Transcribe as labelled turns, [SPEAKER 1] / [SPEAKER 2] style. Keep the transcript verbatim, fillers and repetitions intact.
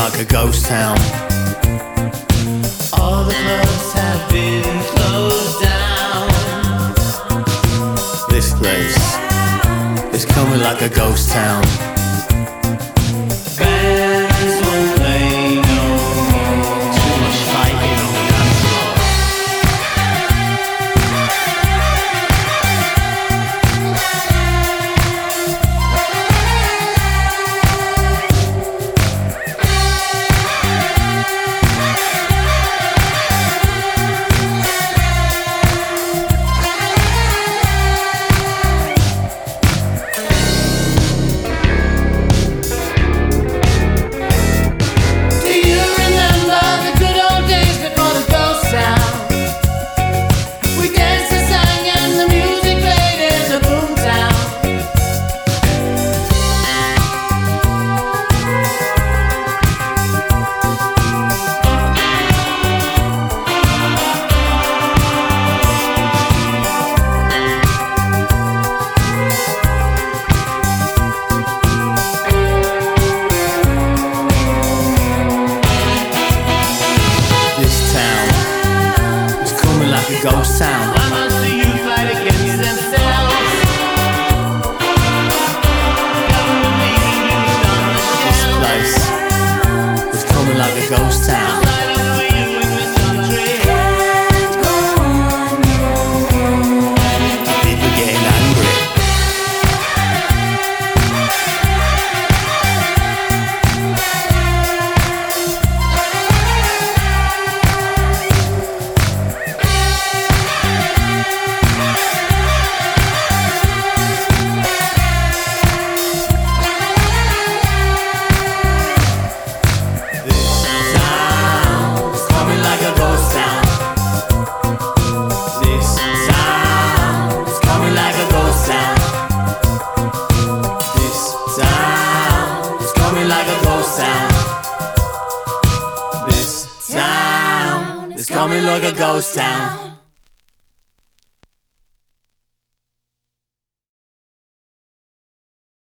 [SPEAKER 1] like a ghost town. All the clubs have been closed down. This place is coming like a ghost town. Bands won't play no more. Too much fighting on the dance floor. Ghost town. Why must the youth fight against themselves? Government meetings on the shelves. This place is coming like a ghost town. People getting angry. Like a ghost town. This town is coming like a ghost town.